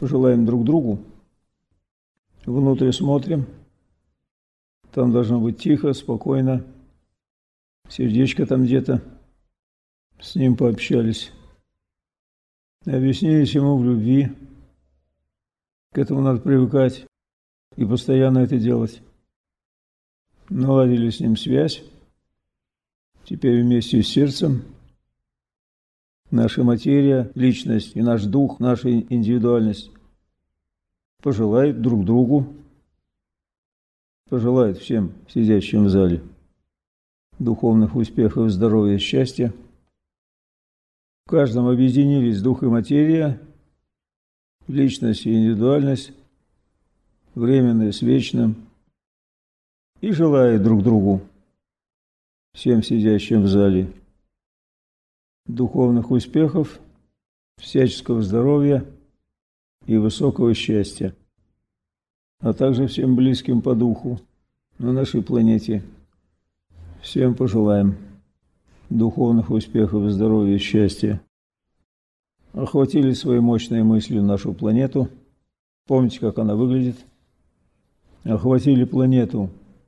Пожелаем друг другу. Внутрь смотрим. Там должно быть тихо, спокойно. Сердечко там где-то. С ним пообщались. Объяснились ему в любви. К этому надо привыкать и постоянно это делать. Наладили с ним связь. Теперь вместе с сердцем наша материя, личность и наш дух, наша индивидуальность пожелает друг другу, пожелает всем сидящим в зале духовных успехов, здоровья, счастья. В каждом объединились дух и материя, личность и индивидуальность, временное с вечным, и желает друг другу, всем сидящим в зале, духовных успехов, всяческого здоровья и высокого счастья, а также всем близким по духу на нашей планете. Всем пожелаем духовных успехов, здоровья, счастья. Охватили своей мощной мыслью нашу планету. Помните, как она выглядит? Охватили планету.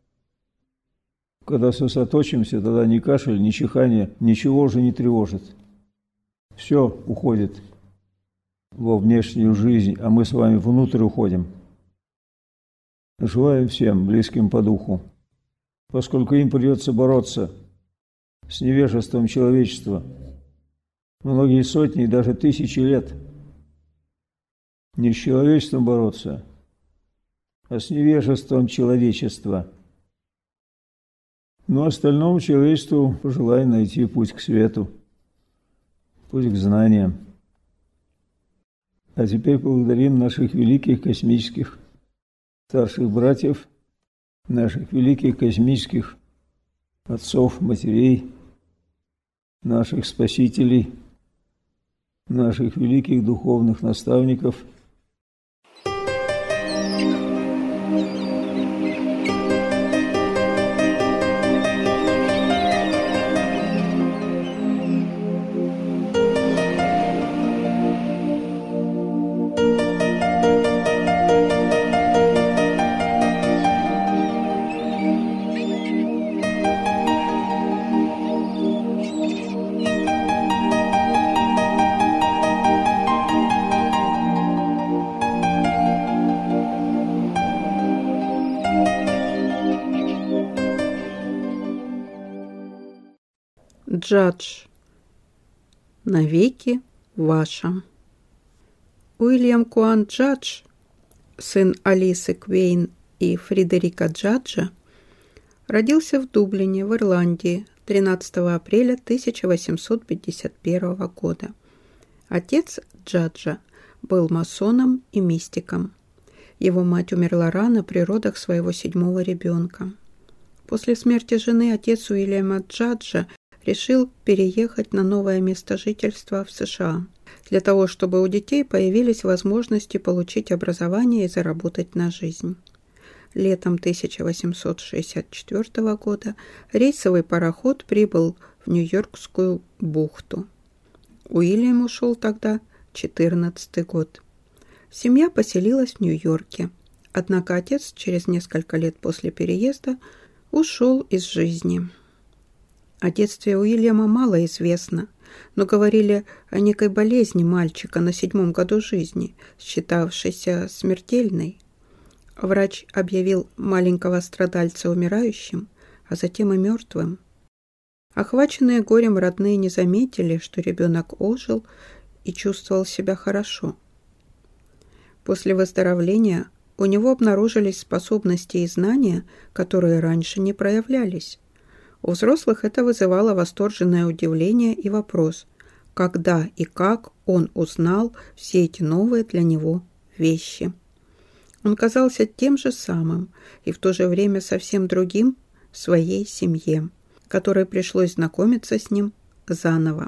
Когда сосредоточимся, тогда ни кашель, ни чихание, ничего уже не тревожит. Все уходит во внешнюю жизнь, а мы с вами внутрь уходим. Желаю всем близким по духу, поскольку им придется бороться с невежеством человечества многие сотни и даже тысячи лет. Не с человечеством бороться, а с невежеством человечества. Но остальному человечеству пожелаем найти путь к свету, путь к знаниям. А теперь благодарим наших великих космических старших братьев, наших великих космических отцов, матерей, наших спасителей, наших великих духовных наставников. Джадж. Навеки ваша. Уильям Куан Джадж, сын Алисы Квейн и Фредерика Джаджа, родился в Дублине, в Ирландии, 13 апреля 1851 года. Отец Джаджа был масоном и мистиком. Его мать умерла рано при родах своего 7-го ребенка. После смерти жены отец Уильяма Джаджа решил переехать на новое место жительства в США, для того, чтобы у детей появились возможности получить образование и заработать на жизнь. Летом 1864 года рейсовый пароход прибыл в Нью-Йоркскую бухту. Уильям ушел тогда 14-й год. Семья поселилась в Нью-Йорке, однако отец через несколько лет после переезда ушел из жизни. О детстве Уильяма мало известно, но говорили о некой болезни мальчика на 7-м году жизни, считавшейся смертельной. Врач объявил маленького страдальца умирающим, а затем и мертвым. Охваченные горем родные не заметили, что ребенок ожил и чувствовал себя хорошо. После выздоровления у него обнаружились способности и знания, которые раньше не проявлялись. У взрослых это вызывало восторженное удивление и вопрос, когда и как он узнал все эти новые для него вещи. Он казался тем же самым и в то же время совсем другим в своей семье, которой пришлось знакомиться с ним заново.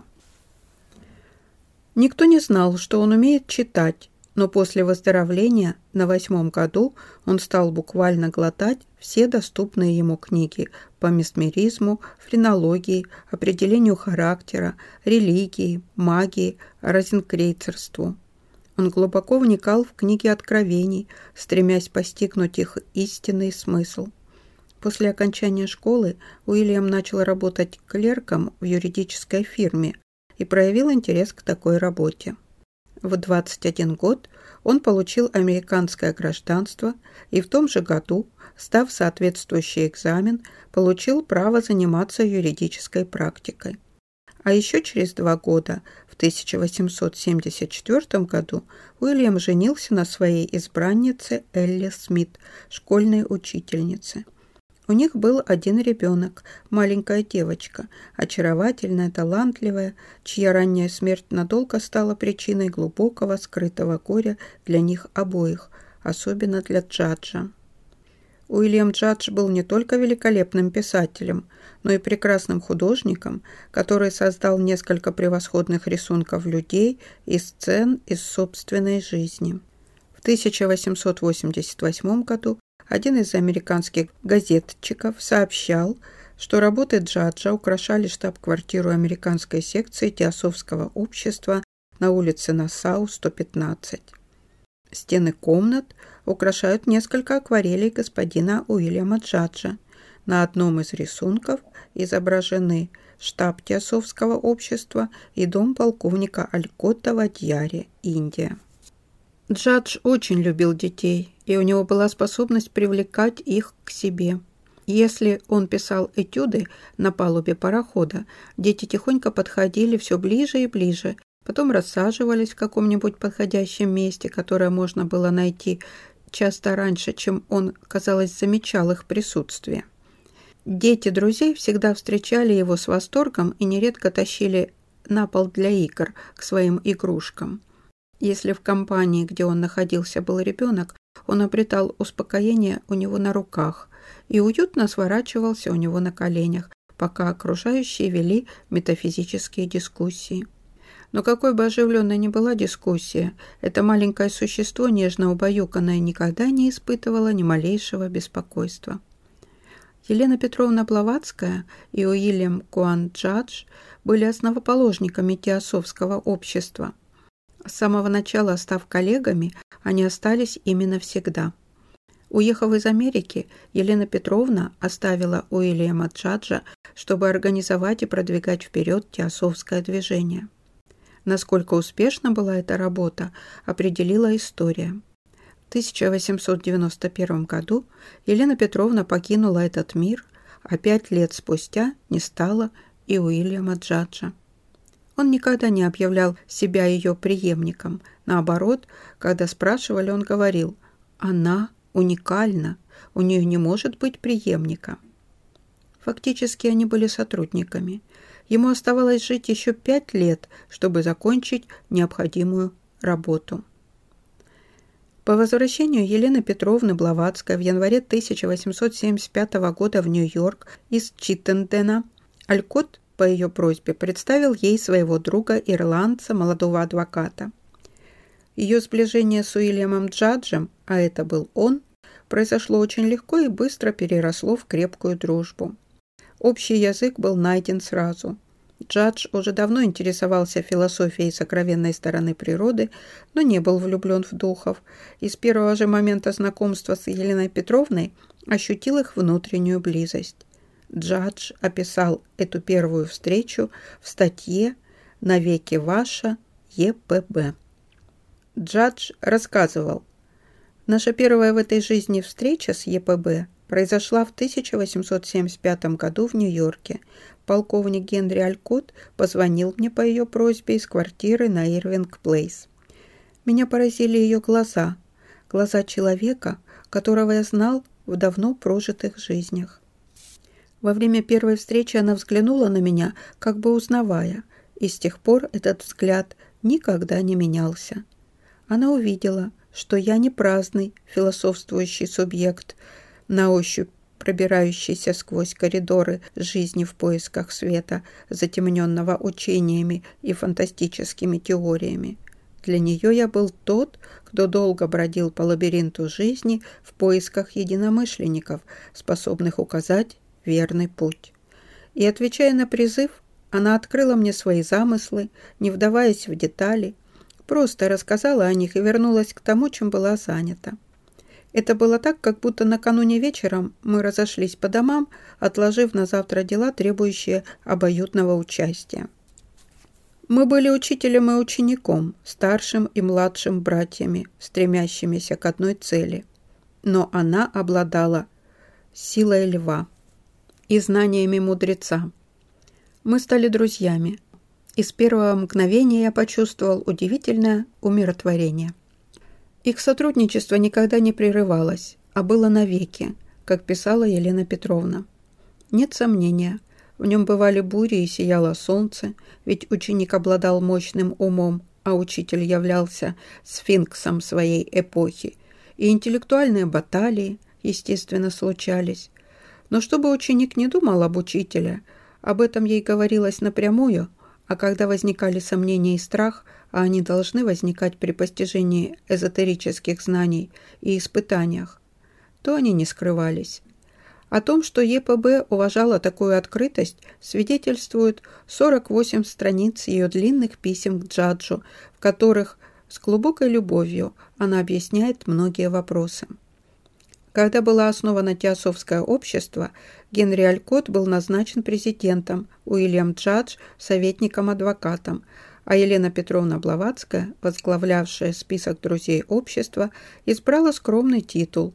Никто не знал, что он умеет читать, но после выздоровления на 8-м году он стал буквально глотать все доступные ему книги по месмеризму, френологии, определению характера, религии, магии, розенкрейцерству. Он глубоко вникал в книги Откровений, стремясь постигнуть их истинный смысл. После окончания школы Уильям начал работать клерком в юридической фирме и проявил интерес к такой работе. В 21 год он получил американское гражданство и в том же году, сдав соответствующий экзамен, получил право заниматься юридической практикой. А еще через 2 года, в 1874 году, Уильям женился на своей избраннице Элли Смит, школьной учительнице. У них был один ребенок, маленькая девочка, очаровательная, талантливая, чья ранняя смерть надолго стала причиной глубокого скрытого горя для них обоих, особенно для Джаджа. Уильям Джадж был не только великолепным писателем, но и прекрасным художником, который создал несколько превосходных рисунков людей и сцен из собственной жизни. В 1888 году один из американских газетчиков сообщал, что работы Джаджа украшали штаб-квартиру американской секции Теософского общества на улице Нассау, 115. Стены комнат украшают несколько акварелей господина Уильяма Джаджа. На одном из рисунков изображены штаб Теософского общества и дом полковника Алькотта в Адьяре, Индия. Джадж очень любил детей, и у него была способность привлекать их к себе. Если он писал этюды на палубе парохода, дети тихонько подходили все ближе и ближе, потом рассаживались в каком-нибудь подходящем месте, которое можно было найти часто раньше, чем он, казалось, замечал их присутствие. Дети друзей всегда встречали его с восторгом и нередко тащили на пол для игр к своим игрушкам. Если в компании, где он находился, был ребенок, он обретал успокоение у него на руках и уютно сворачивался у него на коленях, пока окружающие вели метафизические дискуссии. Но какой бы оживленной ни была дискуссия, это маленькое существо, нежно убаюканное, никогда не испытывало ни малейшего беспокойства. Елена Петровна Блаватская и Уильям Куан Джадж были основоположниками Теософского общества. С самого начала, став коллегами, они остались ими навсегда. Уехав из Америки, Елена Петровна оставила Уильяма Джаджа, чтобы организовать и продвигать вперед теософское движение. Насколько успешна была эта работа, определила история. В 1891 году Елена Петровна покинула этот мир, а 5 лет спустя не стало и Уильяма Джаджа. Он никогда не объявлял себя ее преемником. Наоборот, когда спрашивали, он говорил: «Она уникальна, у нее не может быть преемника». Фактически они были сотрудниками. Ему оставалось жить еще 5 лет, чтобы закончить необходимую работу. По возвращению Елены Петровны Блаватской в январе 1875 года в Нью-Йорк из Читтендена Алькотт по ее просьбе представил ей своего друга-ирландца, молодого адвоката. Ее сближение с Уильямом Джаджем, а это был он, произошло очень легко и быстро переросло в крепкую дружбу. Общий язык был найден сразу. Джадж уже давно интересовался философией сокровенной стороны природы, но не был влюблен в духов, и с первого же момента знакомства с Еленой Петровной ощутил их внутреннюю близость. Джадж описал эту первую встречу в статье «Навеки ваша ЕПБ». Джадж рассказывал: «Наша первая в этой жизни встреча с ЕПБ произошла в 1875 году в Нью-Йорке. Полковник Генри Алькотт позвонил мне по ее просьбе из квартиры на Ирвинг-Плейс. Меня поразили ее глаза человека, которого я знал в давно прожитых жизнях. Во время первой встречи она взглянула на меня, как бы узнавая, и с тех пор этот взгляд никогда не менялся. Она увидела, что я не праздный, философствующий субъект, на ощупь пробирающийся сквозь коридоры жизни в поисках света, затемненного учениями и фантастическими теориями. Для нее я был тот, кто долго бродил по лабиринту жизни в поисках единомышленников, способных указать верный путь. И, отвечая на призыв, она открыла мне свои замыслы, не вдаваясь в детали, Просто рассказала о них и вернулась к тому, чем была занята. Это было так, как будто накануне вечером мы разошлись по домам, отложив на завтра дела, требующие обоюдного участия. Мы были учителем и учеником, старшим и младшим братьями, стремящимися к одной цели. Но она обладала силой льва и знаниями мудреца. Мы стали друзьями, и с первого мгновения я почувствовал удивительное умиротворение. Их сотрудничество никогда не прерывалось, а было навеки, как писала Елена Петровна. Нет сомнения, в нем бывали бури и сияло солнце, ведь ученик обладал мощным умом, а учитель являлся сфинксом своей эпохи, и интеллектуальные баталии, естественно, случались. Но чтобы ученик не думал об учителе, об этом ей говорилось напрямую, а когда возникали сомнения и страх, а они должны возникать при постижении эзотерических знаний и испытаниях, то они не скрывались. О том, что ЕПБ уважала такую открытость, свидетельствуют 48 страниц ее длинных писем к Джаджу, в которых с глубокой любовью она объясняет многие вопросы. Когда было основано Теософское общество, Генри Олькотт был назначен президентом, Уильям Джадж – советником-адвокатом, а Елена Петровна Блаватская, возглавлявшая список друзей общества, избрала скромный титул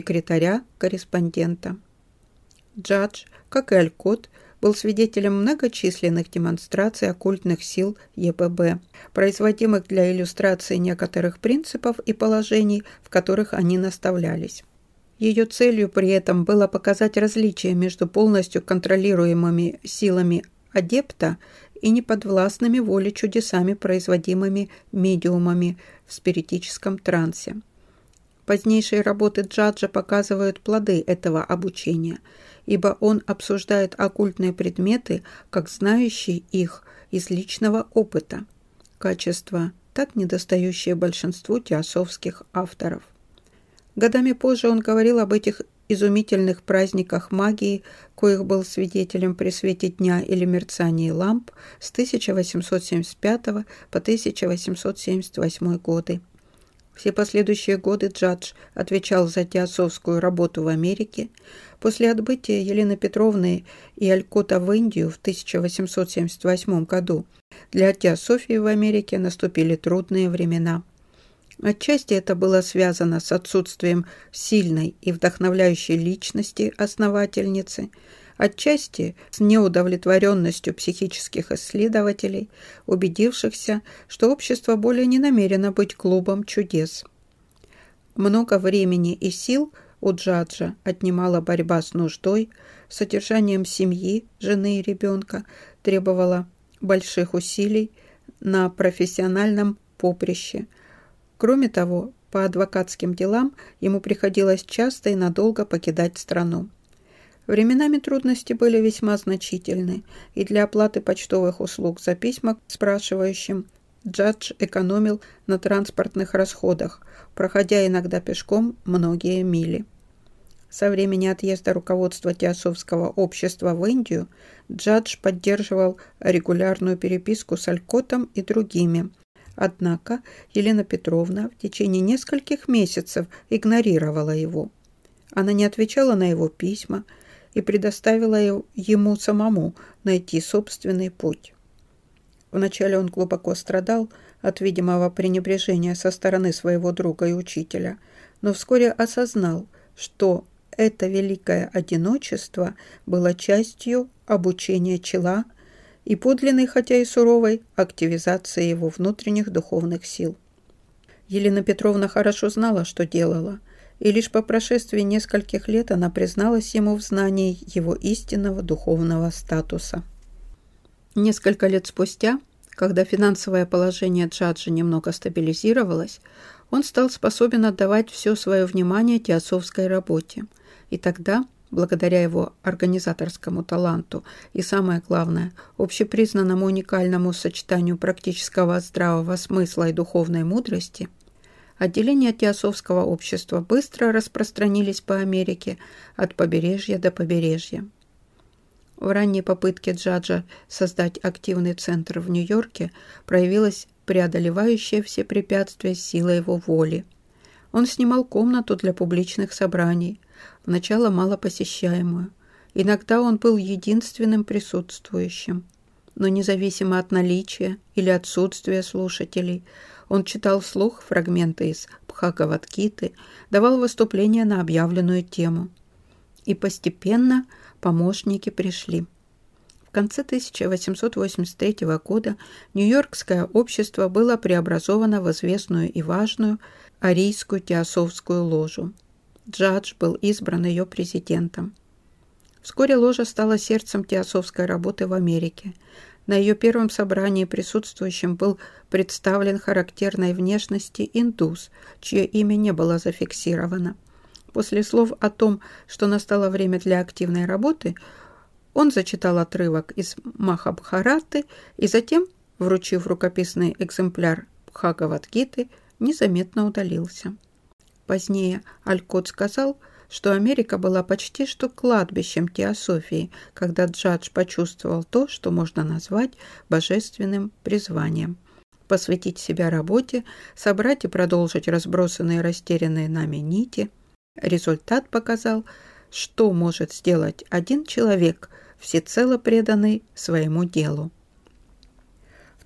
секретаря-корреспондента. Джадж, как и Олькотт, был свидетелем многочисленных демонстраций оккультных сил ЕПБ, производимых для иллюстрации некоторых принципов и положений, в которых они наставлялись. Ее целью при этом было показать различия между полностью контролируемыми силами адепта и неподвластными воле чудесами, производимыми медиумами в спиритическом трансе. Позднейшие работы Джаджа показывают плоды этого обучения, ибо он обсуждает оккультные предметы, как знающий их из личного опыта, качество, так недостающее большинству теософских авторов. Годами позже он говорил об этих изумительных праздниках магии, коих был свидетелем при свете дня или мерцании ламп с 1875 по 1878 годы. Все последующие годы Джадж отвечал за теософскую работу в Америке. После отбытия Елены Петровны и Олькотта в Индию в 1878 году для теософии в Америке наступили трудные времена. Отчасти это было связано с отсутствием сильной и вдохновляющей личности основательницы, отчасти с неудовлетворенностью психических исследователей, убедившихся, что общество более не намерено быть клубом чудес. Много времени и сил у Джаджа отнимала борьба с нуждой, содержанием семьи, жены и ребенка, требовала больших усилий на профессиональном поприще. Кроме того, по адвокатским делам ему приходилось часто и надолго покидать страну. Временами трудности были весьма значительны, и для оплаты почтовых услуг за письма к спрашивающим Джадж экономил на транспортных расходах, проходя иногда пешком многие мили. Со времени отъезда руководства Теософского общества в Индию Джадж поддерживал регулярную переписку с Олькоттом и другими. Однако Елена Петровна в течение нескольких месяцев игнорировала его. Она не отвечала на его письма и предоставила ему самому найти собственный путь. Вначале он глубоко страдал от видимого пренебрежения со стороны своего друга и учителя, но вскоре осознал, что это великое одиночество было частью обучения чела и подлинной, хотя и суровой, активизации его внутренних духовных сил. Елена Петровна хорошо знала, что делала, и лишь по прошествии нескольких лет она призналась ему в знании его истинного духовного статуса. Несколько лет спустя, когда финансовое положение Джаджа немного стабилизировалось, он стал способен отдавать все свое внимание теософской работе, и тогда, благодаря его организаторскому таланту и, самое главное, общепризнанному уникальному сочетанию практического здравого смысла и духовной мудрости, отделения теософского общества быстро распространились по Америке от побережья до побережья. В ранней попытке Джаджа создать активный центр в Нью-Йорке проявилась преодолевающая все препятствия силой его воли. Он снимал комнату для публичных собраний, вначале малопосещаемую. Иногда он был единственным присутствующим. Но независимо от наличия или отсутствия слушателей, он читал вслух фрагменты из Бхагавад-гиты, давал выступления на объявленную тему. И постепенно помощники пришли. В конце 1883 года Нью-Йоркское общество было преобразовано в известную и важную Арийскую теософскую ложу. Джадж был избран ее президентом. Вскоре ложа стала сердцем теософской работы в Америке. На ее первом собрании присутствующим был представлен характерной внешности индус, чье имя не было зафиксировано. После слов о том, что настало время для активной работы, он зачитал отрывок из Махабхараты и затем, вручив рукописный экземпляр Бхагавад-гиты, незаметно удалился. Позднее Алькот сказал, что Америка была почти что кладбищем теософии, когда Джадж почувствовал то, что можно назвать божественным призванием. Посвятить себя работе, собрать и продолжить разбросанные растерянные нами нити. Результат показал, что может сделать один человек, всецело преданный своему делу. В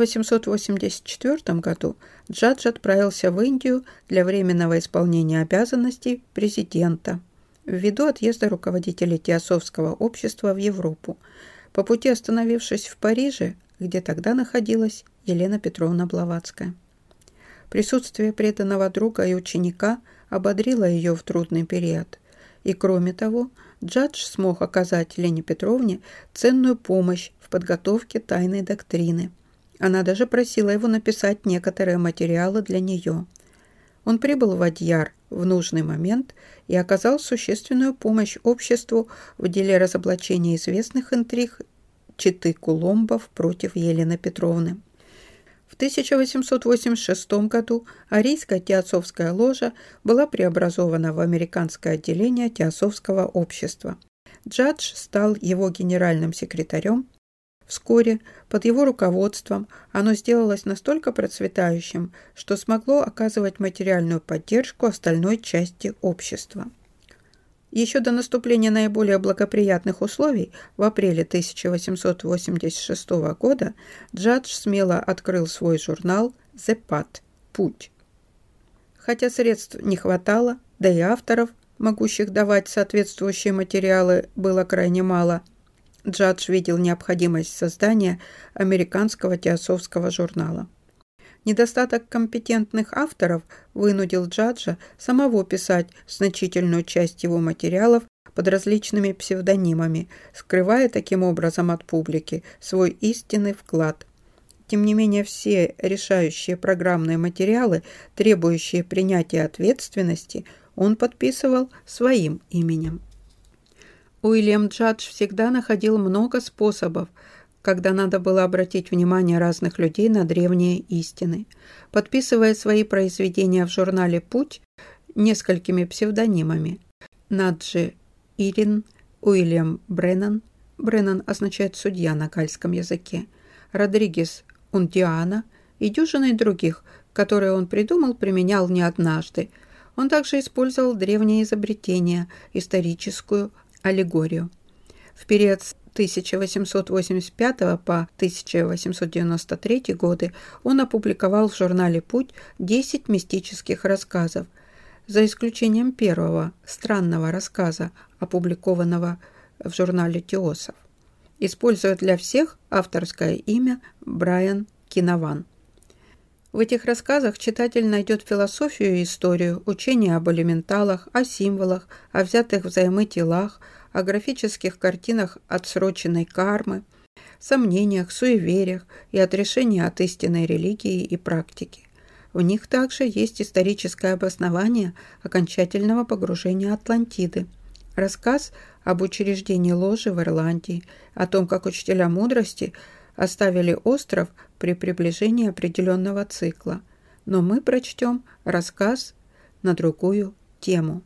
1884 году Джадж отправился в Индию для временного исполнения обязанностей президента ввиду отъезда руководителей теософского общества в Европу, по пути остановившись в Париже, где тогда находилась Елена Петровна Блаватская. Присутствие преданного друга и ученика ободрило ее в трудный период, и, кроме того, Джадж смог оказать Елене Петровне ценную помощь в подготовке тайной доктрины. Она даже просила его написать некоторые материалы для нее. Он прибыл в Адьяр в нужный момент и оказал существенную помощь обществу в деле разоблачения известных интриг четы Куломбов против Елены Петровны. В 1886 году Арийская теософская ложа была преобразована в американское отделение теософского общества. Джадж стал его генеральным секретарем. Вскоре под его руководством оно сделалось настолько процветающим, что смогло оказывать материальную поддержку остальной части общества. Еще до наступления наиболее благоприятных условий в апреле 1886 года Джадж смело открыл свой журнал «The Path» – «Путь». Хотя средств не хватало, да и авторов, могущих давать соответствующие материалы, было крайне мало, Джадж видел необходимость создания американского теософского журнала. Недостаток компетентных авторов вынудил Джаджа самого писать значительную часть его материалов под различными псевдонимами, скрывая таким образом от публики свой истинный вклад. Тем не менее, все решающие программные материалы, требующие принятия ответственности, он подписывал своим именем. Уильям Джадж всегда находил много способов, когда надо было обратить внимание разных людей на древние истины. Подписывая свои произведения в журнале «Путь» несколькими псевдонимами: Наджи Ирин, Уильям Бреннан, Бреннан означает «судья» на гальском языке, Родригес Ундиана и дюжиной других, которые он придумал, применял не однажды. Он также использовал древние изобретения, историческую аллегорию. В период с 1885 по 1893 годы он опубликовал в журнале «Путь» 10 мистических рассказов, за исключением первого, странного рассказа, опубликованного в журнале «Теософ», используя для всех авторское имя Брайан Кинован. В этих рассказах читатель найдет философию и историю, учения об элементалах, о символах, о взятых взаймы телах, о графических картинах отсроченной кармы, сомнениях, суевериях и отрешении от истинной религии и практики. В них также есть историческое обоснование окончательного погружения Атлантиды, рассказ об учреждении ложи в Ирландии, о том, как учителя мудрости оставили остров при приближении определенного цикла. Но мы прочтем рассказ на другую тему.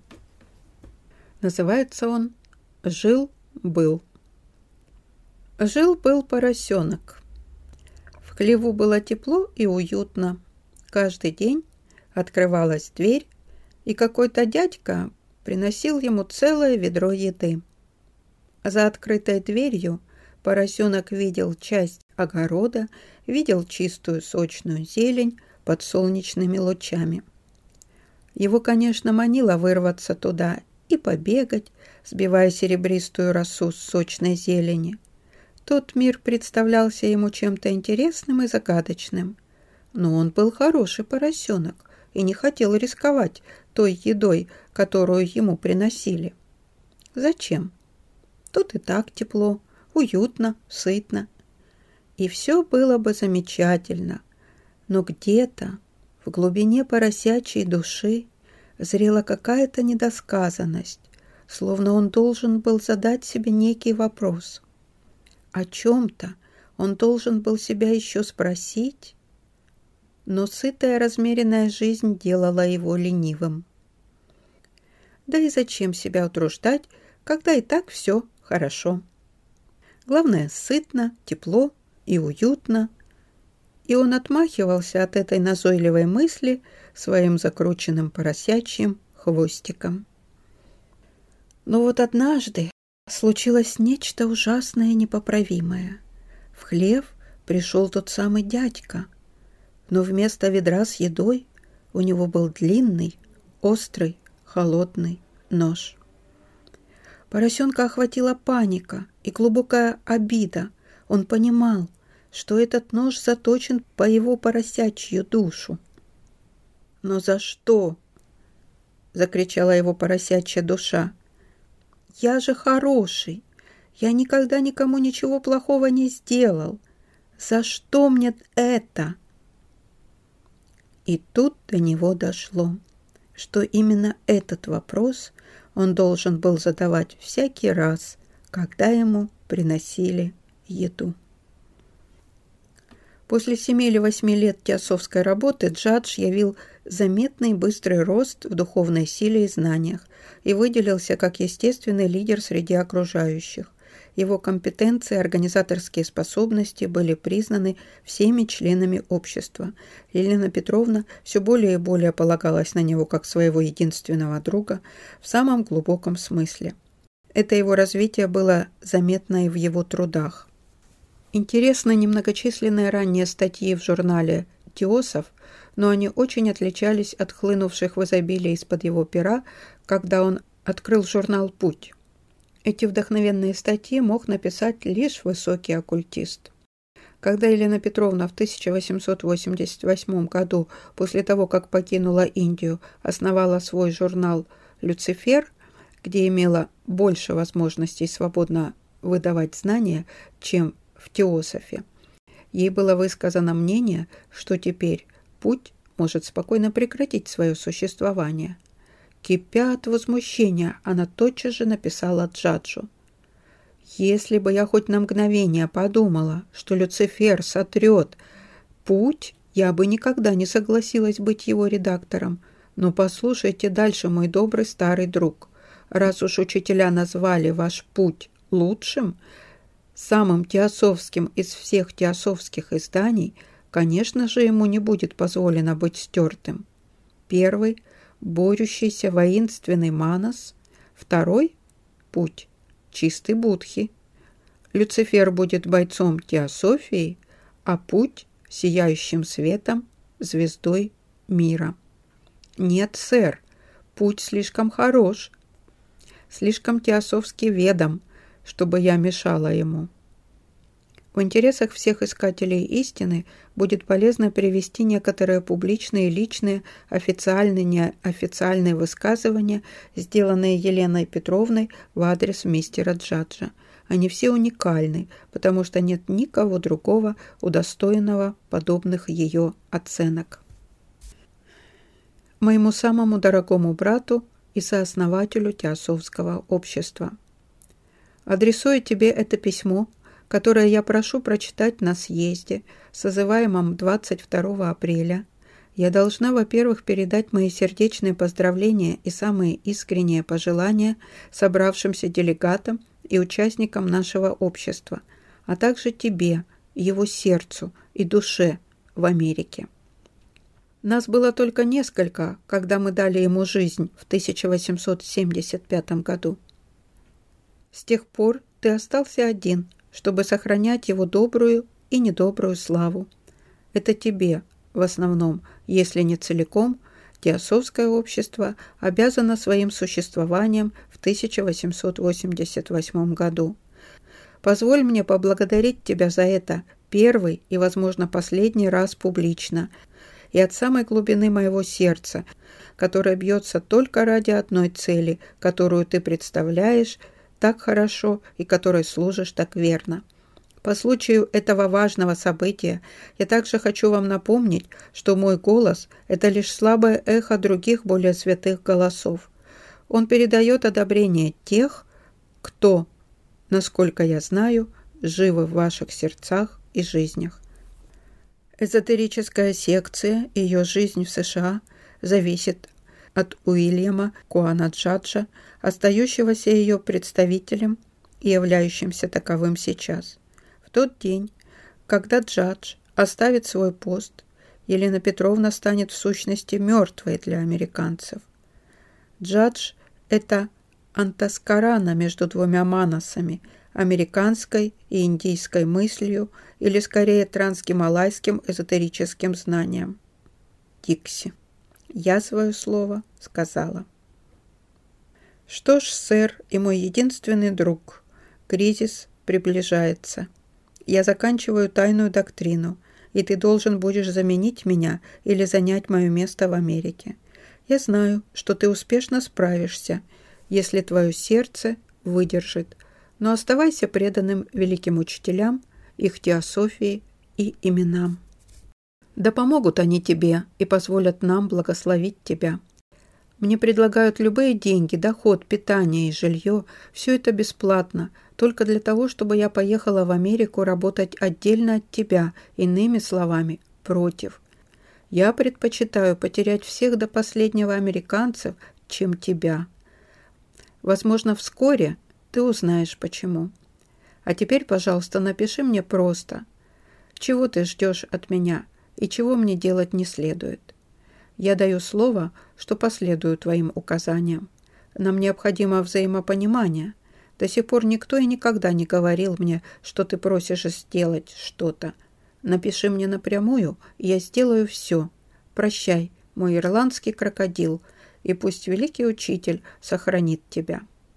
Называется он «Жил-был». Жил-был поросенок. В В хлеву было тепло и уютно. Каждый день открывалась дверь, и какой-то дядька приносил ему целое ведро еды. За открытой дверью поросенок видел часть огорода, видел чистую сочную зелень под солнечными лучами. Его, конечно, манило вырваться туда и побегать, сбивая серебристую росу с сочной зелени. Тот мир представлялся ему чем-то интересным и загадочным. Но он был хороший поросенок и не хотел рисковать той едой, которую ему приносили. Зачем? Тут и так тепло, уютно, сытно. И все было бы замечательно. Но где-то в глубине поросячьей души зрела какая-то недосказанность, словно он должен был задать себе некий вопрос. О чем-то он должен был себя еще спросить, но сытая размеренная жизнь делала его ленивым. Да и зачем себя утруждать, когда и так все хорошо. Главное, сытно, тепло и уютно. И он отмахивался от этой назойливой мысли своим закрученным поросячьим хвостиком. Но вот однажды случилось нечто ужасное и непоправимое. В хлев пришел тот самый дядька, но вместо ведра с едой у него был длинный, острый, холодный нож. Поросенка охватила паника и глубокая обида. Он понимал, что этот нож заточен по его поросячью душу. «Но за что?» — закричала его поросячья душа. «Я же хороший. Я никогда никому ничего плохого не сделал. За что мне это?» И тут до него дошло, что именно этот вопрос он должен был задавать всякий раз, когда ему приносили еду. После 7 или 8 лет теософской работы Джадж явил заметный быстрый рост в духовной силе и знаниях и выделился как естественный лидер среди окружающих. Его компетенции и организаторские способности были признаны всеми членами общества. Елена Петровна все более и более полагалась на него как своего единственного друга в самом глубоком смысле. Это его развитие было заметно и в его трудах. Интересны немногочисленные ранние статьи в журнале «Теософ», но они очень отличались от хлынувших в изобилии из-под его пера, когда он открыл журнал «Путь». Эти вдохновенные статьи мог написать лишь высокий оккультист. Когда Елена Петровна в 1888 году, после того, как покинула Индию, основала свой журнал «Люцифер», где имела больше возможностей свободно выдавать знания, чем в теософе, ей было высказано мнение, что теперь «Путь» может спокойно прекратить свое существование. Кипя от возмущения, она тотчас же написала Джаджу: «Если бы я хоть на мгновение подумала, что Люцифер сотрет «Путь», я бы никогда не согласилась быть его редактором. Но послушайте дальше, мой добрый старый друг. Раз уж учителя назвали ваш «Путь» лучшим, самым теософским из всех теософских изданий, конечно же, ему не будет позволено быть стертым. Первый – борющийся воинственный Манас, второй – путь, чистый Будхи. Люцифер будет бойцом теософии, а путь – сияющим светом, звездой мира. Нет, сэр, путь слишком хорош, слишком теософски ведом, чтобы я мешала ему. В интересах всех искателей истины будет полезно привести некоторые публичные, личные, официальные, неофициальные высказывания, сделанные Еленой Петровной в адрес мистера Джаджа. Они все уникальны, потому что нет никого другого, удостоенного подобных ее оценок. Моему самому дорогому брату и сооснователю Теософского общества. Адресую тебе это письмо, которое я прошу прочитать на съезде, созываемом 22 апреля. Я должна, во-первых, передать мои сердечные поздравления и самые искренние пожелания собравшимся делегатам и участникам нашего общества, а также тебе, его сердцу и душе в Америке. Нас было только несколько, когда мы дали ему жизнь в 1875 году. С тех пор ты остался один, чтобы сохранять его добрую и недобрую славу. Это тебе, в основном, если не целиком, Теософское общество обязано своим существованием в 1888 году. Позволь мне поблагодарить тебя за это первый и, возможно, последний раз публично и от самой глубины моего сердца, которое бьется только ради одной цели, которую ты представляешь так хорошо и которой служишь так верно. По случаю этого важного события я также хочу вам напомнить, что мой голос – это лишь слабое эхо других более святых голосов. Он передает одобрение тех, кто, насколько я знаю, живы в ваших сердцах и жизнях. Эзотерическая секция «Ее жизнь в США» зависит от Уильяма Куанаджаджа, остающегося ее представителем и являющимся таковым сейчас. В тот день, когда Джадж оставит свой пост, Елена Петровна станет в сущности мертвой для американцев. Джадж – это антаскарана между двумя манасами – американской и индийской мыслью или скорее трансгималайским эзотерическим знанием. Дикси. Я свое слово сказала. Что ж, сэр, и мой единственный друг, кризис приближается. Я заканчиваю тайную доктрину, и ты должен будешь заменить меня или занять мое место в Америке. Я знаю, что ты успешно справишься, если твое сердце выдержит, но оставайся преданным великим учителям, их теософии и именам. Да помогут они тебе и позволят нам благословить тебя. Мне предлагают любые деньги, доход, питание и жилье. Все это бесплатно, только для того, чтобы я поехала в Америку работать отдельно от тебя, иными словами, против. Я предпочитаю потерять всех до последнего американцев, чем тебя. Возможно, вскоре ты узнаешь, почему. А теперь, пожалуйста, напиши мне просто, чего ты ждешь от меня и чего мне делать не следует. Я даю слово, что последую твоим указаниям. Нам необходимо взаимопонимание. До сих пор никто и никогда не говорил мне, что ты просишь сделать что-то. Напиши мне напрямую, и я сделаю все. Прощай, мой ирландский крокодил, и пусть великий учитель сохранит тебя.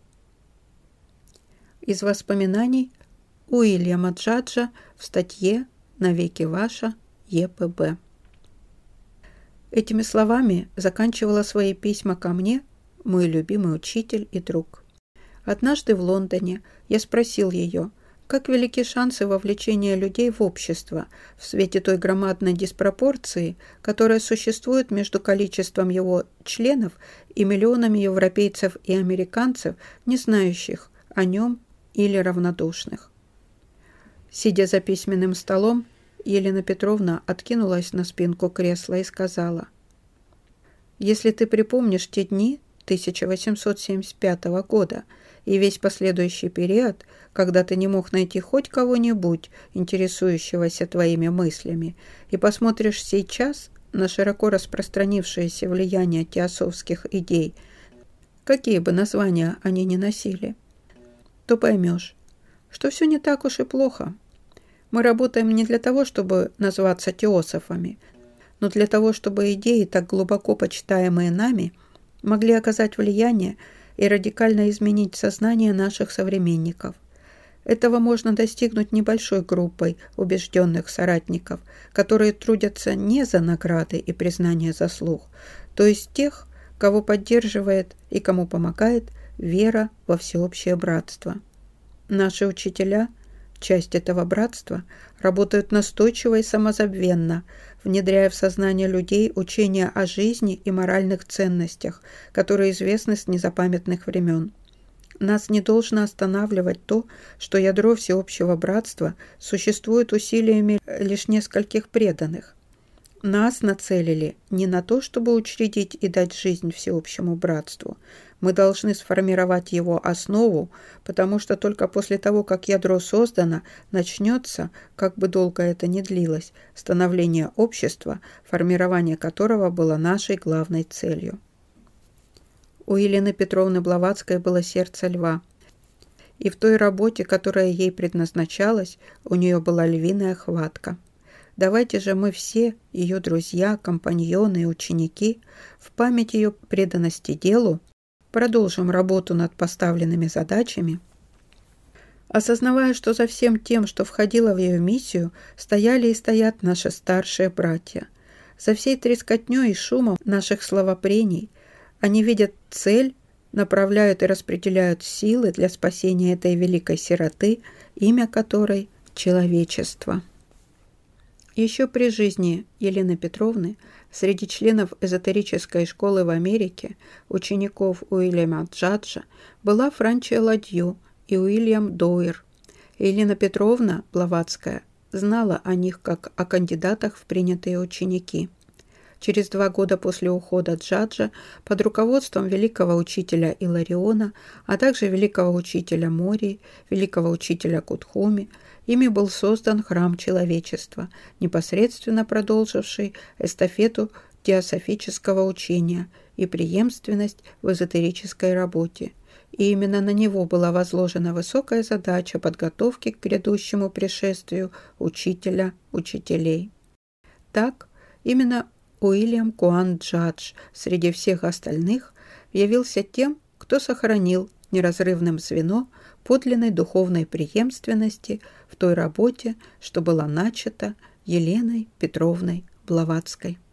Из воспоминаний Уильяма Джаджа в статье «Навеки ваша ЕПБ». Этими словами заканчивала свои письма ко мне мой любимый учитель и друг. Однажды в Лондоне я спросил ее, как велики шансы вовлечения людей в общество в свете той громадной диспропорции, которая существует между количеством его членов и миллионами европейцев и американцев, не знающих о нем или равнодушных. Сидя за письменным столом, Елена Петровна откинулась на спинку кресла и сказала: «Если ты припомнишь те дни 1875 года и весь последующий период, когда ты не мог найти хоть кого-нибудь, интересующегося твоими мыслями, и посмотришь сейчас на широко распространившееся влияние теософских идей, какие бы названия они ни носили, то поймешь, что все не так уж и плохо. Мы работаем не для того, чтобы назваться теософами, но для того, чтобы идеи, так глубоко почитаемые нами, могли оказать влияние и радикально изменить сознание наших современников. Этого можно достигнуть небольшой группой убежденных соратников, которые трудятся не за награды и признание заслуг, то есть тех, кого поддерживает и кому помогает вера во всеобщее братство. Наши учителя, часть этого братства, работают настойчиво и самозабвенно, внедряя в сознание людей учения о жизни и моральных ценностях, которые известны с незапамятных времен. Нас не должно останавливать то, что ядро всеобщего братства существует усилиями лишь нескольких преданных. Нас нацелили не на то, чтобы учредить и дать жизнь всеобщему братству. Мы должны сформировать его основу, потому что только после того, как ядро создано, начнется, как бы долго это ни длилось, становление общества, формирование которого было нашей главной целью. У Елены Петровны Блаватской было сердце льва. И в той работе, которая ей предназначалась, у нее была львиная хватка. Давайте же мы все, ее друзья, компаньоны и ученики, в память ее преданности делу, продолжим работу над поставленными задачами, осознавая, что за всем тем, что входило в ее миссию, стояли и стоят наши старшие братья. За всей трескотней и шумом наших словопрений они видят цель, направляют и распределяют силы для спасения этой великой сироты, имя которой – человечество. Еще при жизни Елены Петровны среди членов эзотерической школы в Америке, учеников Уильяма Джаджа, была Франчия Ладью и Уильям Доуэр. Елена Петровна Блаватская знала о них как о кандидатах в принятые ученики. Через 2 года после ухода Джаджа под руководством великого учителя Илариона, а также великого учителя Мории, великого учителя Кутхуми, ими был создан храм человечества, непосредственно продолживший эстафету теософического учения и преемственность в эзотерической работе. И именно на него была возложена высокая задача подготовки к грядущему пришествию учителя учителей. Так, именно Уильям Куан Джадж среди всех остальных явился тем, кто сохранил неразрывным звено подлинной духовной преемственности в той работе, что была начата Еленой Петровной Блаватской.